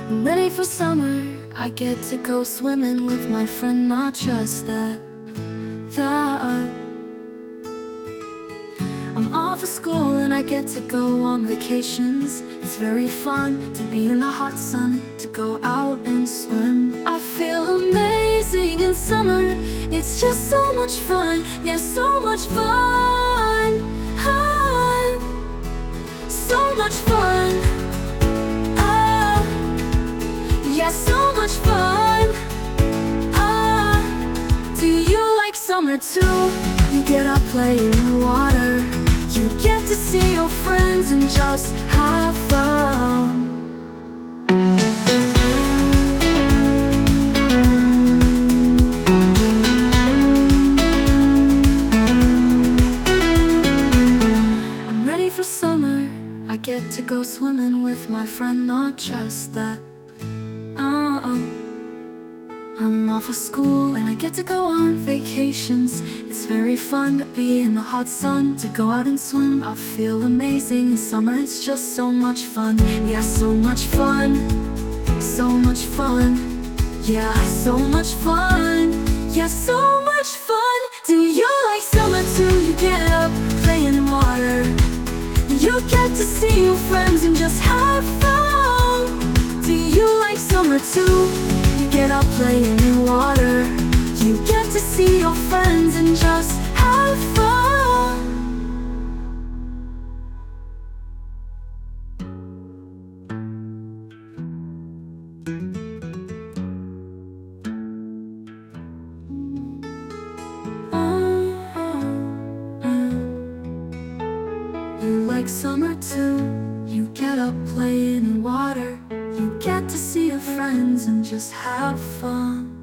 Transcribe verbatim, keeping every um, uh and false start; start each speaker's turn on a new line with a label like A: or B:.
A: I'm ready for summer. I get to go swimming with my friend, not just that. That I'm off of school and I get to go on vacations. It's very fun to be in the hot sun, to go out and swim. I feel amazing in summer. It's just so much fun. Yeah, so much fun. Ah, so much fun. Ah, yeah, so much fun. Ah, do you like summer too? You get up, play in the water. You get to see your friends and just have fun. I'm ready for summer. I get to go swimming with my friend, not just that. Uh-uh. I'm off of school and I get to go on vacations. It's very fun to be in the hot sun, to go out and swim. I feel amazing in summer, it's just so much fun. Yeah, so much fun, so much fun. Yeah, so much fun. Yeah, so much fun. Do you like summer too? You get up, playing in water. You get to see your friends and just have fun. Do you like summer too? Get up, playing in water. You get to see your friends and just have fun. You like summer too? You get up, playing in water. You get to see your friends and just have fun.